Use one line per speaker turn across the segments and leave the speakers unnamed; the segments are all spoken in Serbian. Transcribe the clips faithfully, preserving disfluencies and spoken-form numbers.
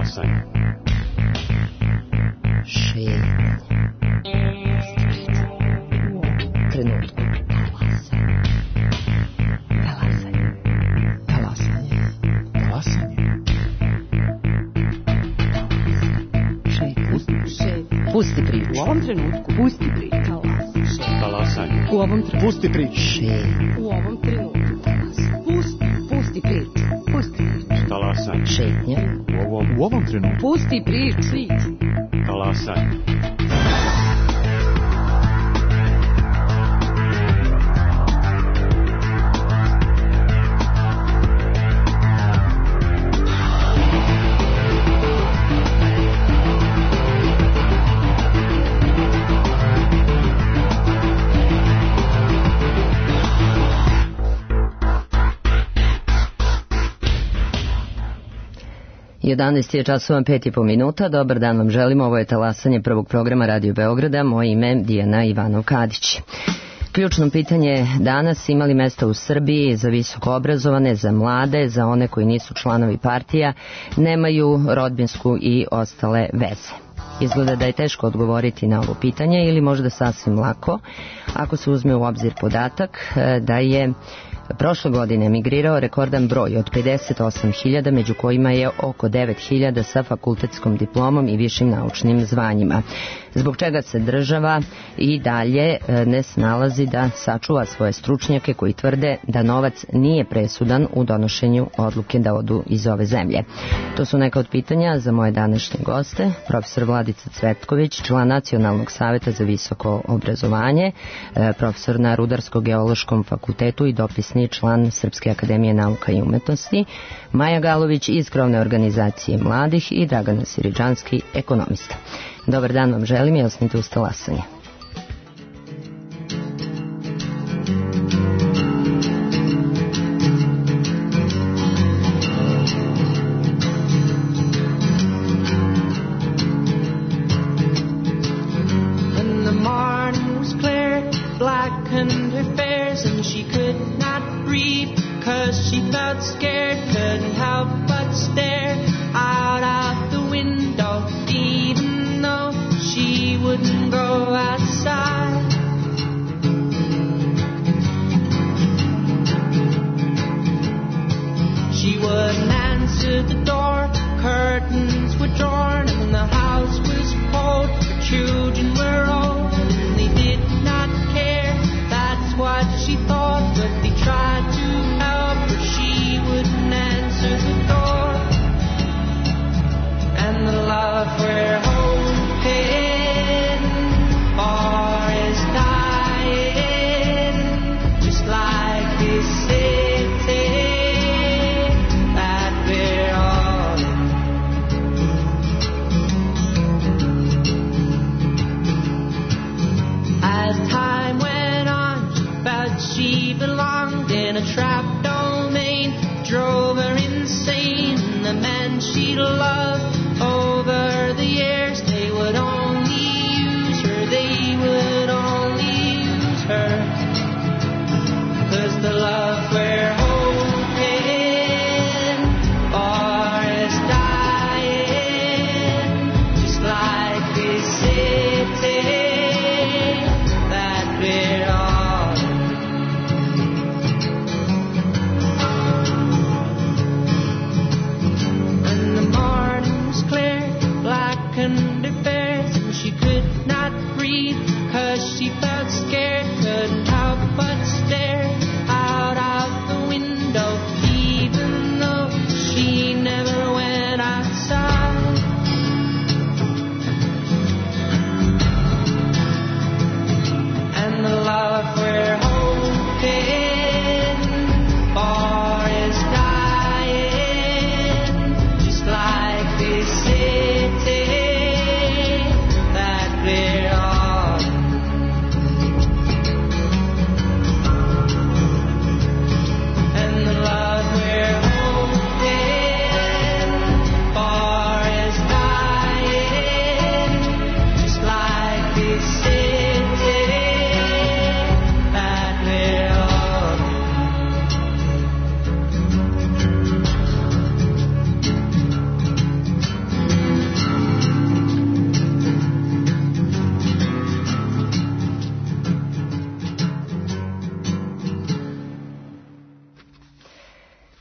Talasanje.
Šetnja. Trenutku. Talasanje. Talasanje.
Talasanje.
Šetnja. Šetnja. Pusti priču.
U ovom trenutku. Pusti priču.
Talasanje.
U ovom trenutku.
Pusti priču.
Šetnja.
U ovom trenutku. Pusti. Pusti priču. Pusti priču.
Talasanje.
Šetnja.
U ovom, u ovom trenutku.
Pusti priču.
Talasanje.
jedanaest je časova, pet i po minuta. Dobar dan vam želimo. Ovo je talasanje prvog programa Radio Beograda. Moje ime je Dijana Ivanov-Kadić. Ključno pitanje danas: ima li mesta u Srbiji za visoko obrazovane, za mlade, za one koji nisu članovi partija, nemaju rodbinsku i ostale veze? Izgleda da je teško odgovoriti na ovo pitanje, ili možda sasvim lako ako se uzme u obzir podatak da je prošle godine emigrirao rekordan broj od pedeset osam hiljada, među kojima je oko devet hiljada sa fakultetskom diplomom i višim naučnim zvanjima. Zbog čega se država i dalje ne snalazi da sačuva svoje stručnjake koji tvrde da novac nije presudan u donošenju odluke da odu iz ove zemlje? To su neka od pitanja za moje današnje goste: profesor Vladica Cvetković, član Nacionalnog saveta za visoko obrazovanje, profesor na Rudarsko-geološkom fakultetu i dopisni član Srpske akademije nauka i umetnosti, Maja Galović iz krovne organizacije mladih i Dragana Siridžanski, ekonomista. Dobar dan vam želim i osnite uz talasanje.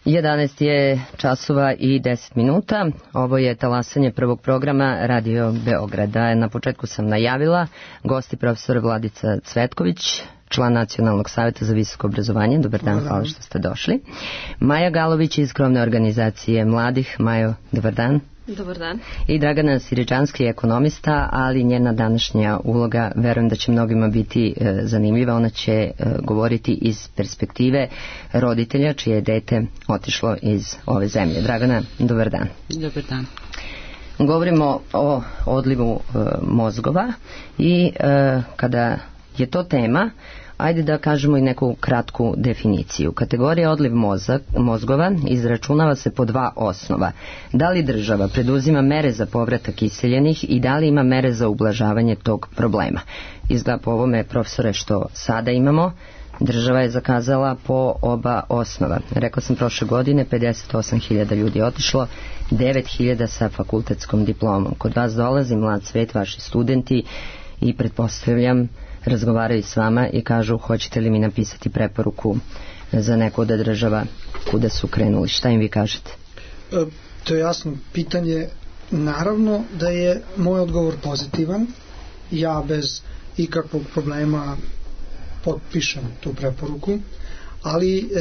jedanaest je časova i deset minuta. Ovo je talasanje prvog programa Radio Beograda. Na početku sam najavila gosti profesor Vladica Cvetković, član Nacionalnog savjeta za visoko obrazovanje. Dobar dan, hvala što ste došli. Maja Galović iz krovne organizacije mladih. Majo, dobar dan.
Dobar dan.
I Dragana Siređanski, ekonomista, ali njena današnja uloga, verujem da će mnogima biti e, zanimljiva. Ona će e, govoriti iz perspektive roditelja čije je dete otišlo iz ove zemlje. Dragana, dobar dan.
Dobar dan.
Govorimo o odlivu e, mozgova i e, kada je to tema, ajde da kažemo i neku kratku definiciju. Kategorija odliv mozak, mozgova izračunava se po dva osnova. Da li država preduzima mere za povratak iseljenih i da li ima mere za ublažavanje tog problema. Izgleda po ovome, profesore, što sada imamo, država je zakazala po oba osnova. Rekla sam, prošle godine pedeset osam hiljada ljudi otišlo, devet hiljada sa fakultetskom diplomom. Kod vas dolazi mlad svet, vaši studenti, i pretpostavljam razgovaraju s vama i kažu hoćete li mi napisati preporuku za neku od država kuda su krenuli. Šta im vi kažete?
E, to je jasno pitanje. Naravno da je moj odgovor pozitivan. Ja bez ikakvog problema potpišem tu preporuku, ali e,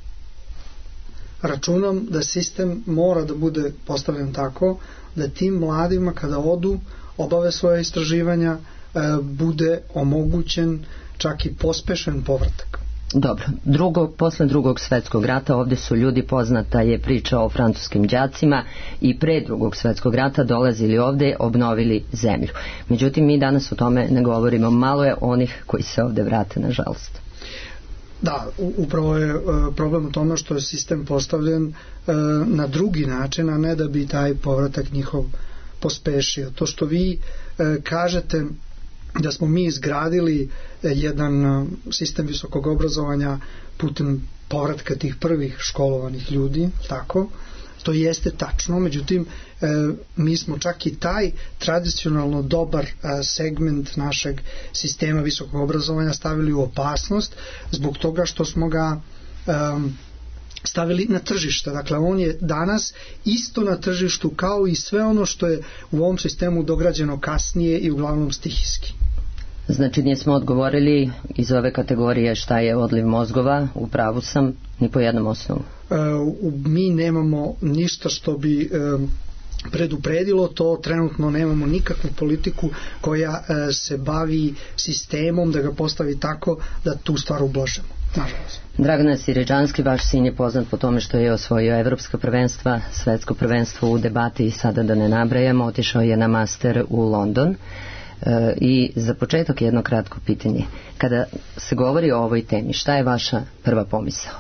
računam da sistem mora da bude postavljen tako da tim mladima kada odu, obave svoje istraživanja, bude omogućen čak i pospešen povratak.
Dobro, drugo, posle drugog svetskog rata ovdje su ljudi, poznata je priča o francuskim đacima, i pre drugog svetskog rata dolazili ovdje, obnovili zemlju. Međutim, mi danas o tome ne govorimo. Malo je onih koji se ovdje vrate, nažalost.
Da, upravo je problem u tome što je sistem postavljen na drugi način, a ne da bi taj povratak njihov pospešio. To što vi kažete da smo mi izgradili jedan sistem visokog obrazovanja putem povratka tih prvih školovanih ljudi, tako, to jeste tačno, međutim mi smo čak i taj tradicionalno dobar segment našeg sistema visokog obrazovanja stavili u opasnost zbog toga što smo ga um, stavili na tržište. Dakle, on je danas isto na tržištu kao i sve ono što je u ovom sistemu dograđeno kasnije i uglavnom stihijski.
Znači, nismo odgovorili iz ove kategorije šta je odliv mozgova, u pravu sam, ni po jednom osnovu.
E, mi nemamo ništa što bi e, predupredilo to, trenutno nemamo nikakvu politiku koja e, se bavi sistemom da ga postavi tako da tu stvar ublažemo. Nažalost.
Dragana Siređanski, vaš sin je poznat po tome što je osvojio evropska prvenstva, svetsko prvenstvo u debati, i sada da ne nabrajamo, otišao je na master u London. E, I za početak jedno kratko pitanje. Kada se govori o ovoj temi, šta je vaša prva pomisao?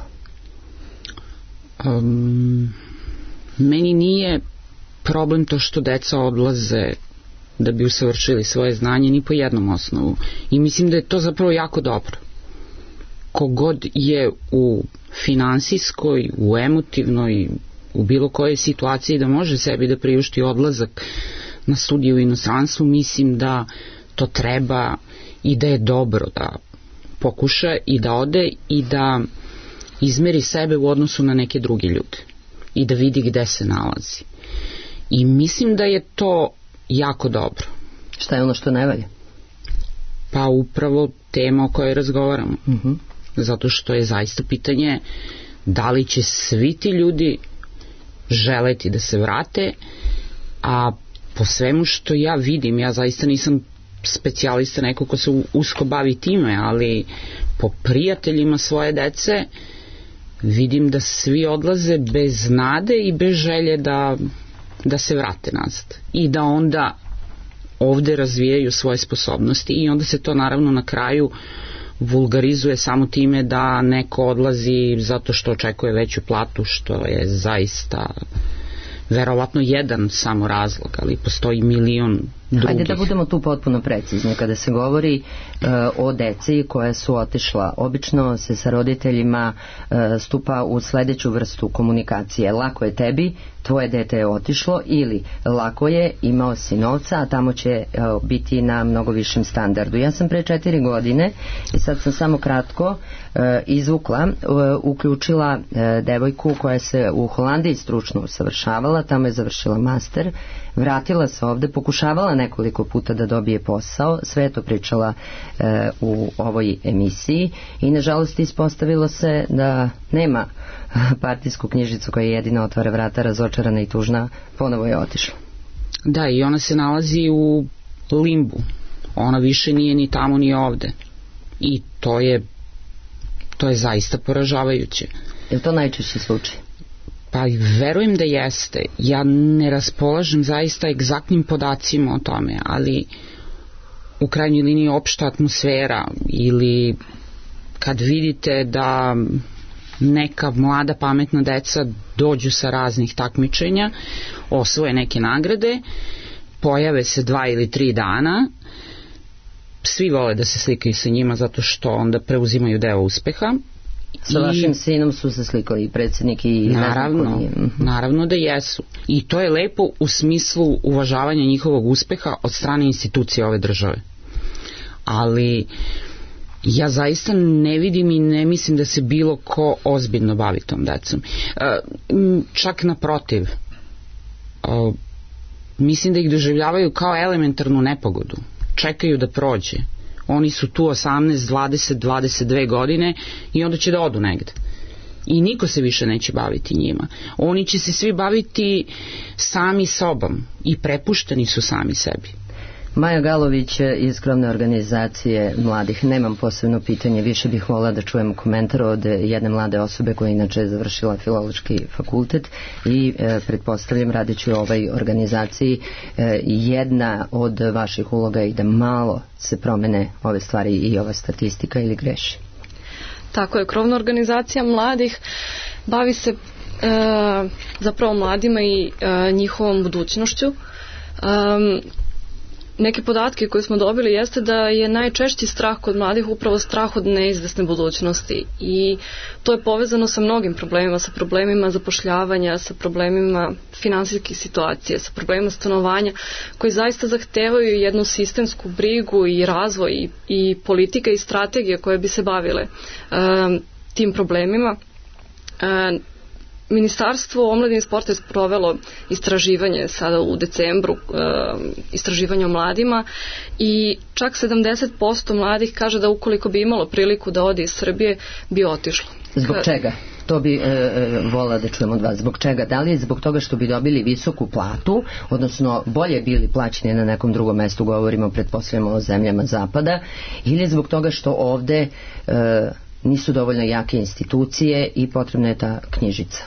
Um, meni nije problem to što deca odlaze da bi usavršili svoje znanje ni po jednom osnovu. I mislim da je to zapravo jako dobro. Kogod je u finansijskoj, u emotivnoj, u bilo kojoj situaciji da može sebi da priušti odlazak na studiju u inostranstvu, mislim da to treba i da je dobro da pokuša i da ode i da izmeri sebe u odnosu na neke druge ljude i da vidi gde se nalazi. I mislim da je to jako dobro.
Šta je ono što ne valja?
Pa upravo tema o kojoj razgovaramo.
Uh-huh.
Zato što je zaista pitanje da li će svi ti ljudi želeti da se vrate, a po svemu što ja vidim, ja zaista nisam specijalista, neko ko se usko bavi time, ali po prijateljima svoje dece vidim da svi odlaze bez nade i bez želje da, da se vrate nazad i da onda ovde razvijaju svoje sposobnosti, i onda se to naravno na kraju vulgarizuje samo time da neko odlazi zato što očekuje veću platu, što je zaista verovatno jedan samo razlog, ali postoji milion drugih.
Ajde da budemo tu potpuno precizni. Kada se govori uh, o deci koja su otišla, obično se sa roditeljima uh, stupa u sledeću vrstu komunikacije. Lako je tebi, tvoje dete je otišlo, ili lako je, imao si novca, a tamo će uh, biti na mnogo višem standardu. Ja sam pre četiri godine, i sad sam samo kratko uh, izvukla, uh, uključila uh, devojku koja se u Holandiji stručno usavršavala, tamo je završila master, vratila se ovde, pokušavala nekoliko puta da dobije posao, sve je to pričala e, u ovoj emisiji i nažalost ispostavilo se da nema partijsku knjižicu koja jedina otvara vrata, razočarana i tužna, ponovo je otišla.
Da, i ona se nalazi u limbu, ona više nije ni tamo ni ovde i to je to je zaista poražavajuće.
Je li to najčešći slučaj?
Pa verujem da jeste. Ja ne raspolažem zaista egzaktnim podacima o tome, ali u krajnjoj liniji opšta atmosfera ili kad vidite da neka mlada pametna deca dođu sa raznih takmičenja, osvoje neke nagrade, pojave se dva ili tri dana, svi vole da se slikaju sa njima zato što onda preuzimaju deo uspeha.
Sa I, vašim sinom su se slikali i predsjednik i
naravno, naravno da jesu. I to je lepo u smislu uvažavanja njihovog uspeha od strane institucije ove države. Ali ja zaista ne vidim i ne mislim da se bilo ko ozbiljno bavi tom decom. Čak naprotiv, mislim da ih doživljavaju kao elementarnu nepogodu. Čekaju da prođe. Oni su tu osamnaest, dvadeset, dvadeset dve godine i onda će da odu negde. I niko se više neće baviti njima. Oni će se svi baviti sami sobom i prepušteni su sami sebi.
Maja Galović iz krovne organizacije mladih. Nemam posebno pitanje, više bih volila da čujem komentar od jedne mlade osobe koja inače je završila filološki fakultet i e, pretpostavljam radeći u ovoj organizaciji e, jedna od vaših uloga je i da malo se promene ove stvari i ova statistika, ili greši?
Tako je, krovna organizacija mladih bavi se e, zapravo mladima i e, njihovom budućnošću. E, Neke podatke koje smo dobili jeste da je najčešći strah kod mladih upravo strah od neizvesne budućnosti i to je povezano sa mnogim problemima, sa problemima zapošljavanja, sa problemima finansijske situacije, sa problemima stanovanja koji zaista zahtevaju jednu sistemsku brigu i razvoj i, i politika i strategije koje bi se bavile um, tim problemima. Um, Ministarstvo omladine i sporta je sprovelo istraživanje sada u decembru, e, istraživanje o mladima i čak sedamdeset posto mladih kaže da ukoliko bi imalo priliku da ode iz Srbije bi otišlo.
Zbog čega? To bi e, volila da čujem od vas. Zbog čega? Da li je zbog toga što bi dobili visoku platu, odnosno bolje bili plaćeni na nekom drugom mestu, govorimo pretpostavljamo o zemljama zapada, ili zbog toga što ovde e, nisu dovoljno jake institucije i potrebna je ta knjižica?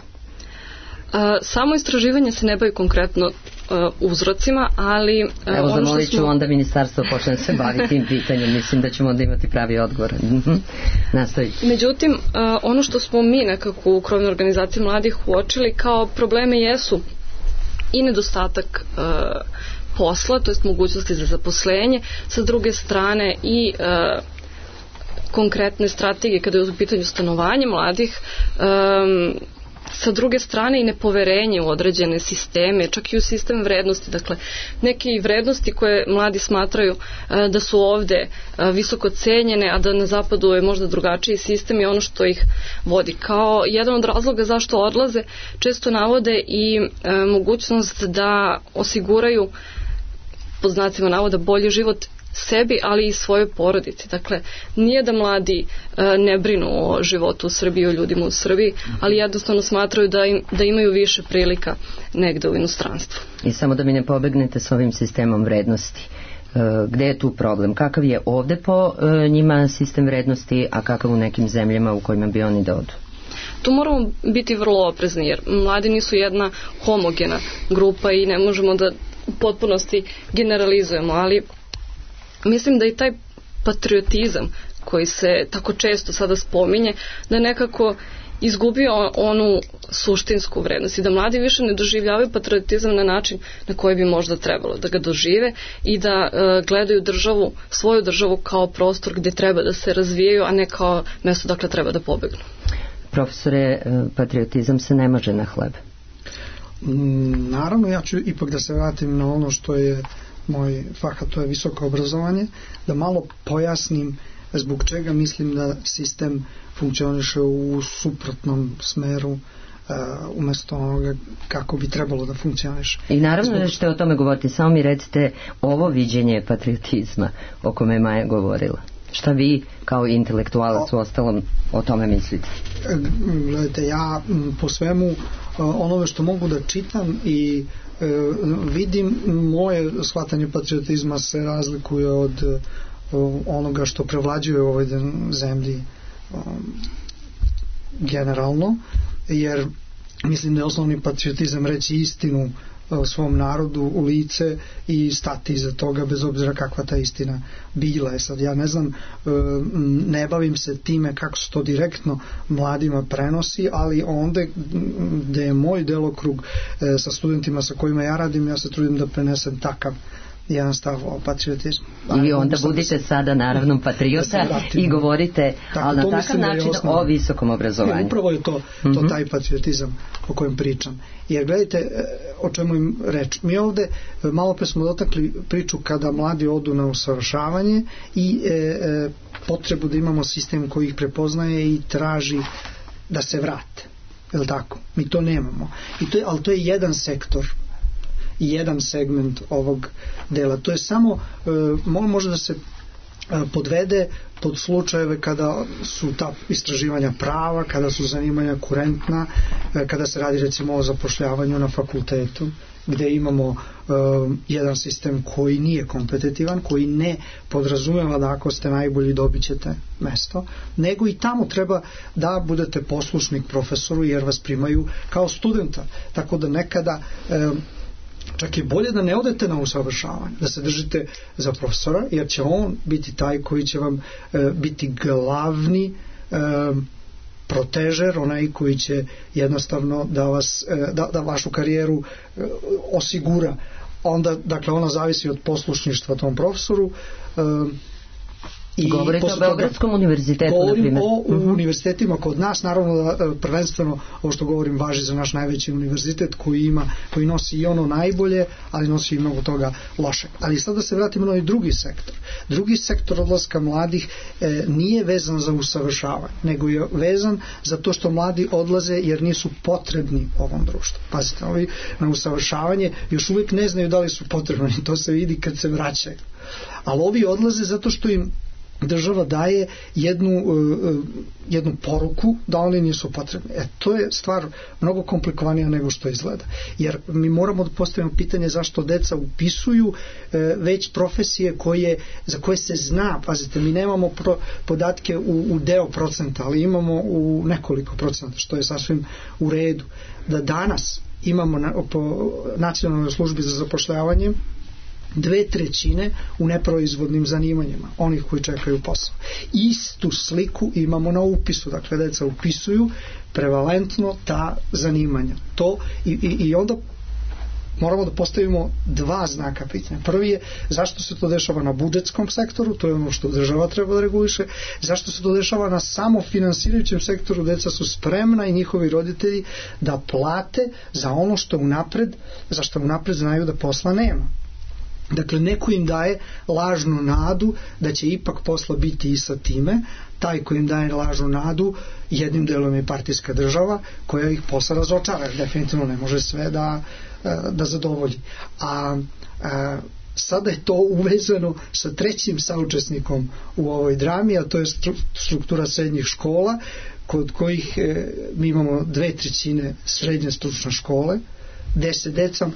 Samo istraživanje se ne bavi konkretno uh, uzrocima, ali... Uh,
Evo,
ono
zamolit ću
smo...
onda ministarstvo počne se baviti tim pitanjem. Mislim da ćemo onda imati pravi odgovor. Nastaviti.
Međutim, uh, ono što smo mi nekako u krovnoj organizaciji mladih uočili kao probleme jesu i nedostatak uh, posla, to jest mogućnosti za zaposlenje, sa druge strane i uh, konkretne strategije kada je u pitanju stanovanje mladih, um, sa druge strane i nepoverenje u određene sisteme, čak i u sistem vrednosti. Dakle, neke vrednosti koje mladi smatraju a, da su ovde a, visoko cenjene, a da na zapadu je možda drugačiji sistem i ono što ih vodi. Kao jedan od razloga zašto odlaze, često navode i a, mogućnost da osiguraju, pod znacima navoda, bolji život sebi, ali i svojoj porodici. Dakle, nije da mladi e, ne brinu o životu u Srbiji, o ljudima u Srbiji, ali jednostavno smatraju da, im, da imaju više prilika negde u inostranstvu.
I samo da mi ne pobegnete s ovim sistemom vrednosti. E, gde je tu problem? Kakav je ovde po e, njima sistem vrednosti, a kakav u nekim zemljama u kojima bi oni da odu?
Tu moramo biti vrlo oprezni, jer mladi nisu jedna homogena grupa i ne možemo da u potpunosti generalizujemo, ali mislim da i taj patriotizam koji se tako često sada spominje, da nekako izgubio onu suštinsku vrednost i da mladi više ne doživljavaju patriotizam na način na koji bi možda trebalo da ga dožive i da uh, gledaju državu, svoju državu kao prostor gde treba da se razvijaju, a ne kao mesto dakle treba da pobegnu.
Profesore, patriotizam se ne može na hleb.
Mm, naravno, ja ću ipak da se vratim na ono što je moj fah, a to je visoko obrazovanje, da malo pojasnim zbog čega mislim da sistem funkcioniše u suprotnom smeru uh, umjesto onoga kako bi trebalo da funkcioniše.
I naravno
zbog...
da ćete o tome govoriti, samo mi recite ovo viđenje patriotizma o kome je Maja govorila. Šta vi kao intelektualac u ostalom o tome mislite?
Gledajte, ja po svemu onome što mogu da čitam i e, vidim, moje shvatanje patriotizma se razlikuje od o, onoga što prevlađuje u ovoj zemlji o, generalno, jer mislim da je osnovni patriotizam reći istinu svom narodu u lice i stati iza toga bez obzira kakva ta istina bila je. Sad ja ne znam, ne bavim se time kako se to direktno mladima prenosi, ali onda gde je moj delokrug sa studentima sa kojima ja radim, ja se trudim da prenesem takav jedan stav o patriotizmu.
I onda budite sada naravno patriota i govorite,
tako,
ali na takav način o visokom obrazovanju.
Ne, upravo je to, to taj patriotizam o kojem pričam. Jer gledajte o čemu im reč. Mi ovde malo pre smo dotakli priču kada mladi odu na usavršavanje i e, e, potrebu da imamo sistem koji ih prepoznaje i traži da se vrate. Je li tako? Mi to nemamo. I to je, ali to je jedan sektor i jedan segment ovog dela. To je samo e, može da se e, podvede pod slučajeve kada su ta istraživanja prava, kada su zanimanja kurentna, e, kada se radi recimo o zapošljavanju na fakultetu, gde imamo e, jedan sistem koji nije kompetitivan, koji ne podrazumeva da ako ste najbolji dobit ćete mesto, nego i tamo treba da budete poslušnik profesoru jer vas primaju kao studenta. Tako da nekada e, čak je bolje da ne odete na usavršavanje, da se držite za profesora, jer će on biti taj koji će vam e, biti glavni e, protežer, onaj koji će jednostavno da vas e, da, da vašu karijeru e, osigura. Onda, dakle, ona zavisi od poslušništva tom profesoru. E,
I govorite o Beogradskom univerzitetu, na
govorim
primjer.
o uh-huh. univerzitetima kod nas, naravno da prvenstveno ovo što govorim važi za naš najveći univerzitet koji ima, koji nosi i ono najbolje, ali nosi i mnogo toga lošeg. Ali sad da se vratimo na i drugi sektor. Drugi sektor odlaska mladih e, nije vezan za usavršavanje, nego je vezan za to što mladi odlaze jer nisu potrebni ovom društvu. Pazite, ovi na usavršavanje još uvijek ne znaju da li su potrebni, to se vidi kad se vraćaju. Ali ovi odlaze zato što im država daje jednu, jednu poruku da oni nisu potrebni. E, to je stvar mnogo komplikovanija nego što izgleda. Jer mi moramo da postavimo pitanje zašto deca upisuju već profesije koje, za koje se zna, pazite, mi nemamo pro, podatke u, u deo procenta, ali imamo u nekoliko procenta, što je sasvim u redu. Da danas imamo na, po nacionalnoj službi za zapošljavanje dve trećine u neproizvodnim zanimanjima, onih koji čekaju posao. Istu sliku imamo na upisu, dakle deca upisuju prevalentno ta zanimanja. To i, i, i onda moramo da postavimo dva znaka pitanja. Prvi je zašto se to dešava na budžetskom sektoru, to je ono što država treba da reguliše, zašto se to dešava na samofinansirajućem sektoru, deca su spremna i njihovi roditelji da plate za ono što unapred, za što unapred znaju da posla nema. Dakle, neko im daje lažnu nadu da će ipak posla biti i sa time. Taj koji im daje lažnu nadu jednim delom je partijska država koja ih posla razočara. Definitivno ne može sve da, da zadovolji. A, a sada je to uvezano sa trećim saučesnikom u ovoj drami, a to je struktura srednjih škola, kod kojih e, mi imamo dve trećine srednje stručne škole, gde se deca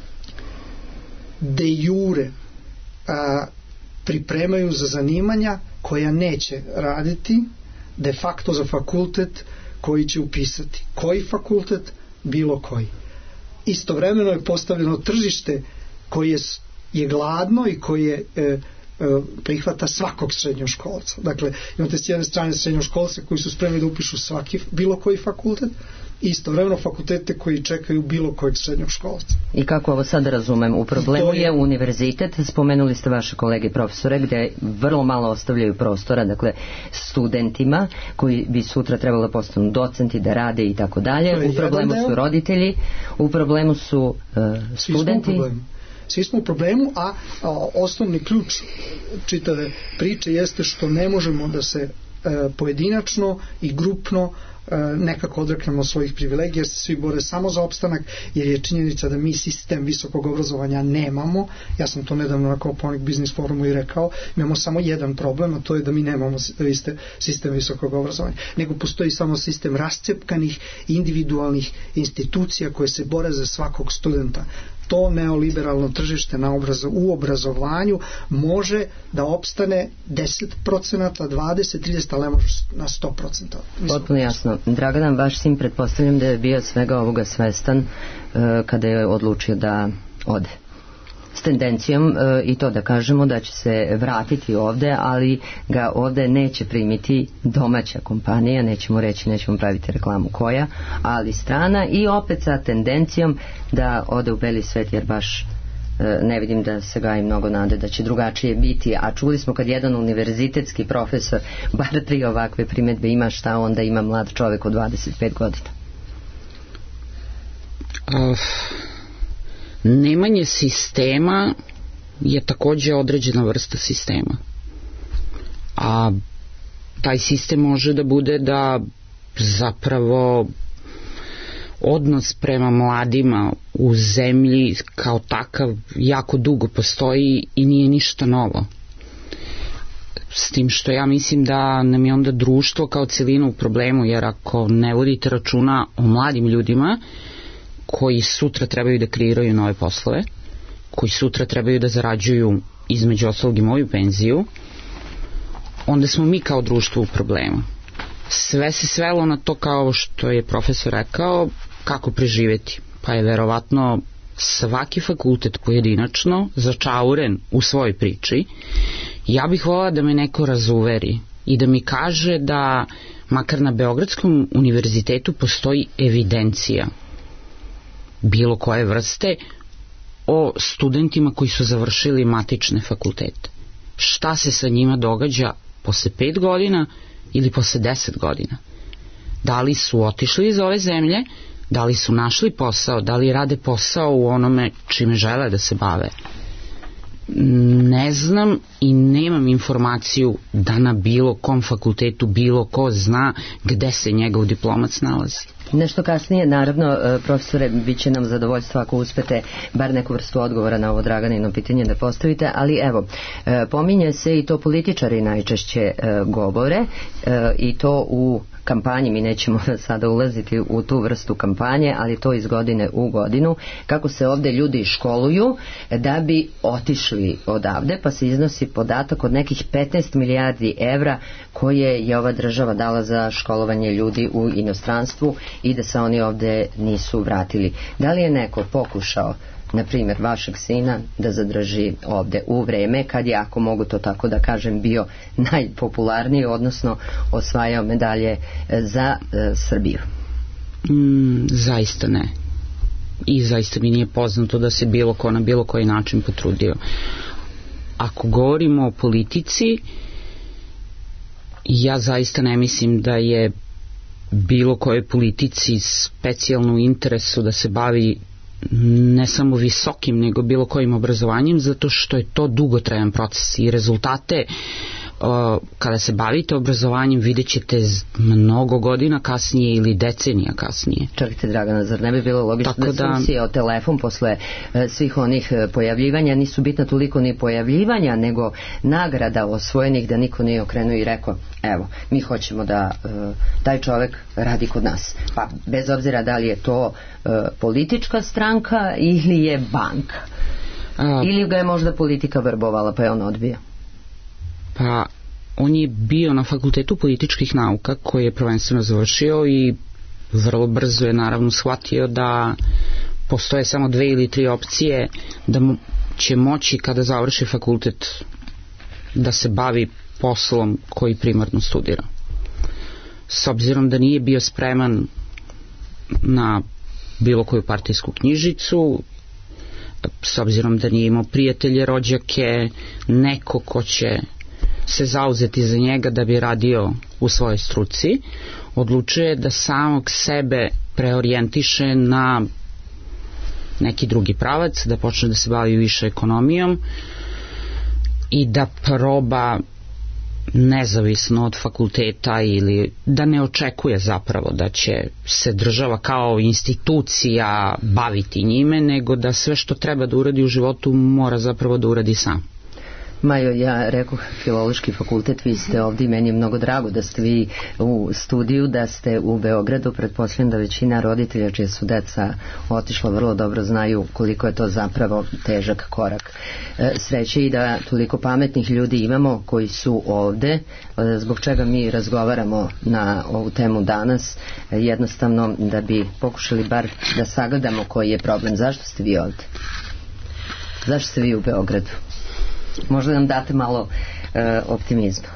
de jure a, pripremaju za zanimanja koja neće raditi, de facto za fakultet koji će upisati. Koji fakultet? Bilo koji. Istovremeno je postavljeno tržište koje je, je gladno i koje e, prihvata svakog srednjoškolca. Dakle, imate s jedne strane srednjoškolce koji su spremni da upišu svaki, bilo koji fakultet, i istovremeno fakultete koji čekaju bilo kojeg srednjog školca.
I kako ovo sad razumem, u problemu
je...
je univerzitet, spomenuli ste vaše kolege profesore, gde vrlo malo ostavljaju prostora, dakle, studentima koji bi sutra trebalo postanu docenti, da rade i tako dalje. U problemu su roditelji, u problemu su uh, studenti.
Svi smo u problemu, a, a osnovni ključ čitave priče jeste što ne možemo da se e, pojedinačno i grupno e, nekako odreknemo svojih privilegija, jer se svi bore samo za opstanak, jer je činjenica da mi sistem visokog obrazovanja nemamo. Ja sam to nedavno na Kopernik Biznis forumu i rekao, imamo samo jedan problem, a to je da mi nemamo sistem visokog obrazovanja, nego postoji samo sistem rascepkanih individualnih institucija koje se bore za svakog studenta. To neoliberalno tržište na obrazo, u obrazovanju može da opstane deset procenata, dvadeset, trideset, ali ne može na sto procenata.
Potpuno jasno. Dragadan, vaš sin, pretpostavljam da je bio svega ovoga svestan uh, kada je odlučio da ode. S tendencijom uh, i to da kažemo da će se vratiti ovde, ali ga ovde neće primiti domaća kompanija, nećemo reći, nećemo praviti reklamu koja, ali strana, i opet sa tendencijom da ode u beli svet, jer baš uh, ne vidim da se gaji mnogo nade da će drugačije biti, a čuli smo kad jedan univerzitetski profesor bar tri ovakve primedbe ima, šta onda ima mlad čovek od dvadeset pet godina.
Uh... Nemanje sistema je takođe određena vrsta sistema. A taj sistem može da bude da zapravo odnos prema mladima u zemlji kao takav jako dugo postoji i nije ništa novo. S tim što ja mislim da nam je onda društvo kao celina u problemu, jer ako ne vodite računa o mladim ljudima koji sutra trebaju da kreiraju nove poslove, koji sutra trebaju da zarađuju između ostalog i moju penziju, onda smo mi kao društvo u problemu. Sve se svelo na to, kao što je profesor rekao, kako preživeti. Pa je verovatno svaki fakultet pojedinačno začauren u svojoj priči. Ja bih volila da me neko razuveri i da mi kaže da makar na Beogradskom univerzitetu postoji evidencija bilo koje vrste o studentima koji su završili matične fakultete. Šta se sa njima događa posle pet godina ili posle deset godina? Da li su otišli iz ove zemlje, da li su našli posao, da li rade posao u onome čime žele da se bave? Ne znam i nemam informaciju da na bilo kom fakultetu bilo ko zna gde se njegov diplomac nalazi.
Nešto kasnije, naravno, profesore, bit će nam zadovoljstvo ako uspete bar neku vrstu odgovora na ovo Draganino pitanje da postavite, ali evo, pominje se i to političari najčešće govore i to u kampanji, mi nećemo sada ulaziti u tu vrstu kampanje, ali to iz godine u godinu, kako se ovde ljudi školuju da bi otišli odavde, pa se iznosi podatak od nekih petnaest milijardi evra koje je ova država dala za školovanje ljudi u inostranstvu i da se oni ovde nisu vratili. Da li je neko pokušao, na primjer vašeg sina, da zadrži ovde u vreme kad je, ako mogu to tako da kažem, bio najpopularniji, odnosno osvajao medalje za e, Srbiju?
Mm, zaista ne. I zaista mi nije poznato da se bilo ko na bilo koji način potrudio. Ako govorimo o politici, ja zaista ne mislim da je bilo koje politici specijalno u interesu da se bavi ne samo visokim, nego bilo kojim obrazovanjem, zato što je to dugotrajan proces i rezultate uh, kada se bavite obrazovanjem vidjet ćete mnogo godina kasnije ili decenija kasnije.
Čekajte, Dragana, zar ne bi bilo logično da, da se o telefon posle uh, svih onih uh, pojavljivanja, nisu bitna toliko ni pojavljivanja, nego nagrada osvojenih, da niko nije okrenuo i rekao, evo, mi hoćemo da uh, taj čovek radi kod nas. Pa bez obzira da li je to uh, politička stranka ili je banka. A, ili ga je možda politika vrbovala pa je on odbio?
Pa on je bio na Fakultetu političkih nauka koji je prvenstveno završio i vrlo brzo je naravno shvatio da postoje samo dve ili tri opcije da mu će moći kada završi fakultet da se bavi poslom koji primarno studira. S obzirom da nije bio spreman na bilo koju partijsku knjižicu, s obzirom da nije imao prijatelje, rođake, neko ko će se zauzeti za njega da bi radio u svojoj struci, odlučuje da samog sebe preorijentiše na neki drugi pravac, da počne da se bavi više ekonomijom i da proba nezavisno od fakulteta, ili da ne očekuje zapravo da će se država kao institucija baviti njime, nego da sve što treba da uradi u životu mora zapravo da uradi sam.
Majo, ja rekoh Filološki fakultet, vi ste ovdje i meni je mnogo drago da ste vi u studiju, da ste u Beogradu. Pretpostavljam da većina roditelja čije su deca otišla vrlo dobro znaju koliko je to zapravo težak korak. Sreće i da toliko pametnih ljudi imamo koji su ovde, zbog čega mi razgovaramo na ovu temu danas, jednostavno da bi pokušali bar da sagledamo koji je problem. Zašto ste vi ovde? Zašto ste vi u Beogradu? Možda nam date malo e, optimizma.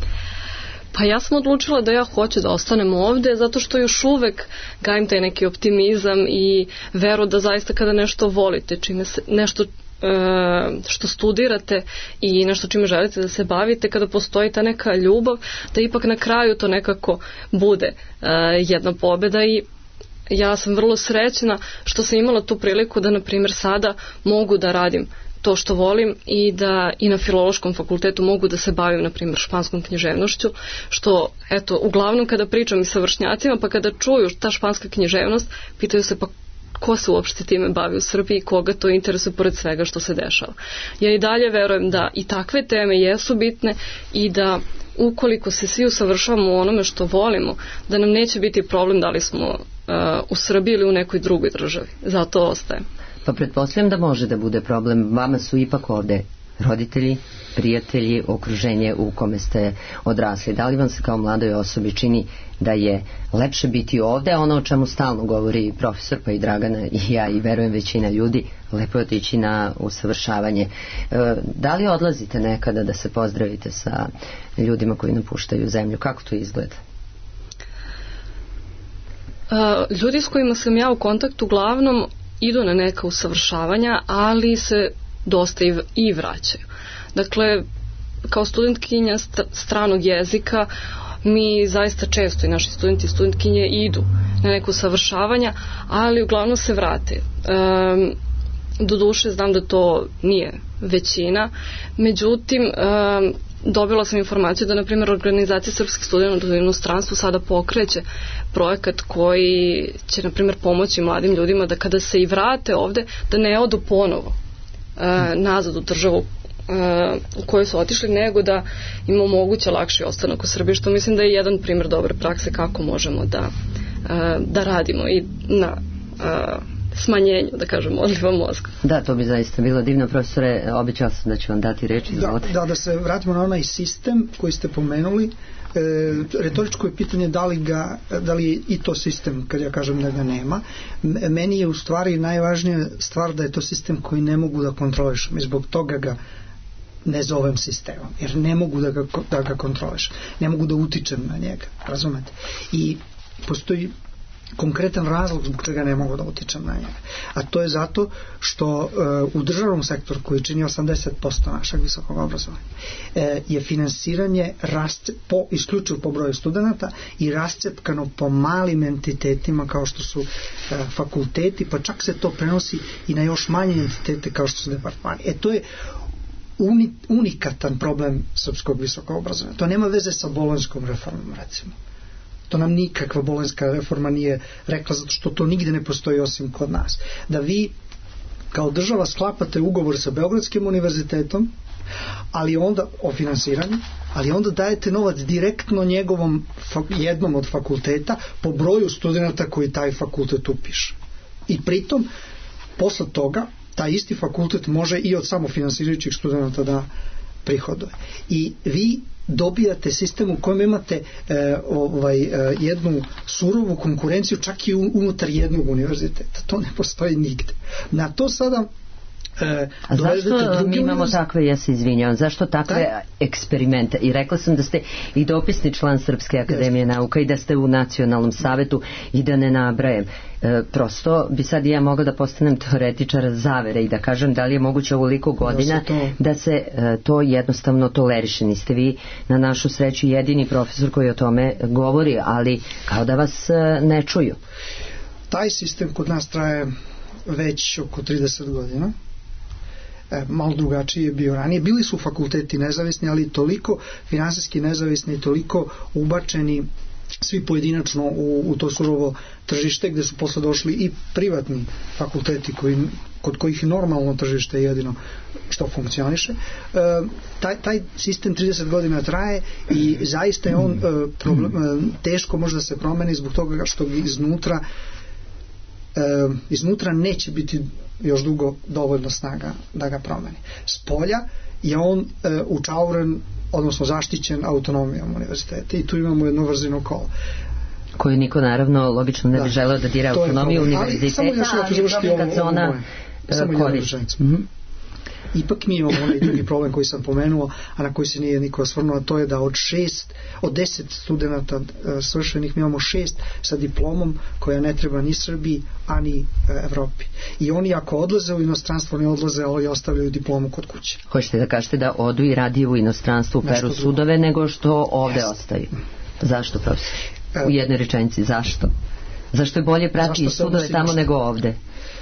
Pa ja sam odlučila da ja hoću da ostanem ovde zato što još uvek gajim taj neki optimizam i veru da zaista kada nešto volite, čime se, nešto e, što studirate i nešto čime želite da se bavite, kada postoji ta neka ljubav, da ipak na kraju to nekako bude e, jedna pobeda. I ja sam vrlo srećna što sam imala tu priliku da, na primjer, sada mogu da radim to što volim i da i na Filološkom fakultetu mogu da se bavim, na primjer, španskom književnošću, što, eto, uglavnom kada pričam i sa vršnjacima, pa kada čuju ta španska književnost, pitaju se pa ko se uopšte time bavi u Srbiji, koga to interesuje pored svega što se dešava. Ja i dalje verujem da i takve teme jesu bitne i da ukoliko se svi usavršavamo u onome što volimo, da nam neće biti problem da li smo uh, u Srbiji ili u nekoj drugoj državi. Zato ostajem.
Pa pretpostavljam da može da bude problem. Vama su ipak ovde roditelji, prijatelji, okruženje u kome ste odrasli. Da li vam se kao mladoj osobi čini da je lepše biti ovde, ono o čemu stalno govori profesor, pa i Dragana i ja i verujem većina ljudi, lepo je otići na usavršavanje. E, da li odlazite nekada da se pozdravite sa ljudima koji napuštaju zemlju? Kako to izgleda?
E, ljudi s kojima sam ja u kontaktu uglavnom idu na neka usavršavanja, ali se dosta i, i vraćaju. Dakle, kao studentkinja stranog jezika, mi zaista često i naši studenti i studentkinje idu na neko usavršavanja, ali uglavnom se vrate. E, doduše, znam da to nije većina, međutim, e, dobila sam informaciju da, na primjer, organizacija srpskih studenata u inostranstvu sada pokreće projekat koji će, na primjer, pomoći mladim ljudima da kada se i vrate ovde, da ne odu ponovo e, nazad u državu e, u kojoj su otišli, nego da im omoguće lakši ostanak u Srbiji, što mislim da je jedan primjer dobre prakse kako možemo da, e, da radimo i na e, smanjenju, da kažem, odliva mozga.
Da, to bi zaista bilo divno. Profesore, obećao sam da ću vam dati reč.
Da, da, da se vratimo na onaj sistem koji ste pomenuli. E, retoričko je pitanje da li, ga, da li je i to sistem, kad ja kažem da ga nema. Meni je u stvari najvažnija stvar da je to sistem koji ne mogu da kontrolišem i zbog toga ga ne zovem sistemom, jer ne mogu da ga, da ga kontrolišem, ne mogu da utičem na njega, razumete? I postoji konkretan razlog zbog čega ne mogu da utičem na njega. A to je zato što uh, u državnom sektoru, koji čini osamdeset posto našeg visokog obrazovanja, uh, je finansiranje rasce, po, isključivo po broju studenta i rascepkano po malim entitetima kao što su uh, fakulteti, pa čak se to prenosi i na još manje entitete kao što su departmani. E to je uni, unikatan problem srpskog visokog obrazovanja. To nema veze sa bolonjskom reformom, recimo. To nam nikakva bolonjska reforma nije rekla, zato što to nigde ne postoji osim kod nas. Da vi kao država sklapate ugovor sa Beogradskim univerzitetom, ali onda o finansiranju, ali onda dajete novac direktno njegovom jednom od fakulteta po broju studenta koji taj fakultet upiše. I pritom posle toga taj isti fakultet može i od samofinansirajućih studenta da prihoduje. I vi dobijate sistem u kojem imate e, ovaj, e, jednu surovu konkurenciju čak i unutar jednog univerziteta. To ne postoji nigde. Na to sada E,
A zašto mi imamo
univerz...
takve, ja se izvinjavam, zašto takve da? eksperimente? I rekla sam da ste i dopisni član Srpske akademije yes. nauka i da ste u nacionalnom savetu i da ne nabrajem. E, prosto bi sad ja mogla da postanem teoretičar zavere i da kažem da li je moguće ovoliko godina da se to, da se, e, to jednostavno toleriše. Niste vi na našu sreću jedini profesor koji o tome govori, ali kao da vas e, ne čuju.
Taj sistem kod nas traje već oko trideset godina. E, malo drugačiji je bio ranije. Bili su fakulteti nezavisni, ali toliko finansijski nezavisni i toliko ubačeni svi pojedinačno u, u to surovo tržište, gde su posle došli i privatni fakulteti koji, kod kojih normalno tržište je jedino što funkcioniše. E, taj, taj sistem trideset godina traje i zaista je on e, problem, e, teško može da se promeni zbog toga što iznutra e, iznutra neće biti još dugo dovoljno snaga da ga promeni. Spolja je on e, učauren, odnosno zaštićen autonomijom univerziteta i tu imamo jedno vrzino kolo.
Koju niko naravno logično ne da, bi želeo da dira autonomiju univerziteta, ali, ali kad se ona koristi.
Ipak mi imamo onaj drugi problem koji sam pomenuo, a na koji se nije niko osvrnuo, a to je da od šest, od deset studenta uh, svršenih mi imamo šest sa diplomom koja ne treba ni Srbiji, a ni uh, Evropi. I oni ako odlaze u inostranstvo ne odlaze, ali ostavljaju diplomu kod kuće.
Hoćete da kažete da odu i radi u inostranstvu, peru sudove, nego što ovde yes. ostaju? Zašto, profesor? U jednoj rečenici, zašto? Zašto je bolje prati sudove tamo nego ovde?